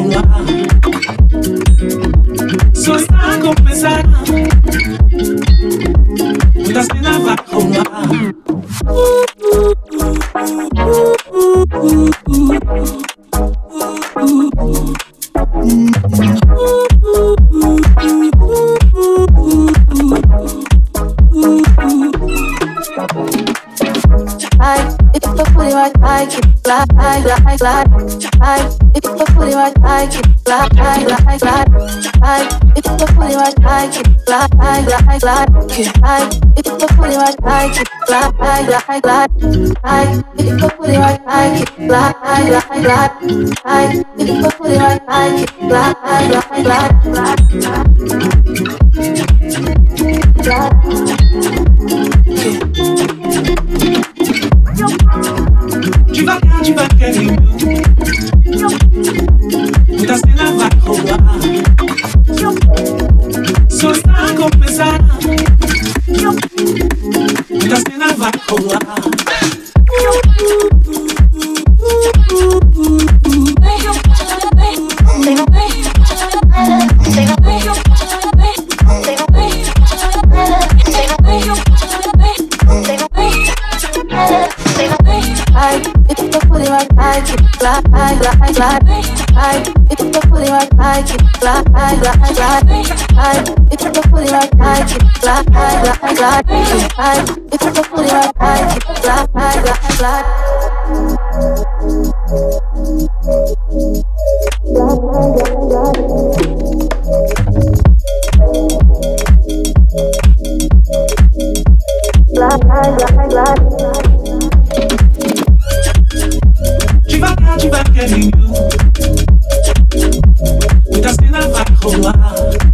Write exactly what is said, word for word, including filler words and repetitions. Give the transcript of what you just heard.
rolar. Só está a começar. Muita cena vai rolar. I, if you put it right, I keep glide, glide, glide, glide. I, if you put it right, I keep glide, glide, glide, glide. I, if you put it right, I keep glide, glide, glide, glide. I, if you put it right, I keep glide, glide, glide, glide. I, if you put it right, I keep glide, glide, glide, glide. I, if you put it right, I keep glide, glide, glide, glide, glide. Devagar, devagarinho, muita cena vai rolar. Só está a começar. Muita cena vai rolar. I, if you put it right, I keep glide, glide, glide, glide. I, if you put it right, I keep glide, glide, glide, glide. I, if you put it right, I keep glide, glide, glide, glide. I, if you put it right, I keep glide, glide, glide, glide. Glide, glide, glide, glide. Devagar, devagarinho, muita cena vai rolar.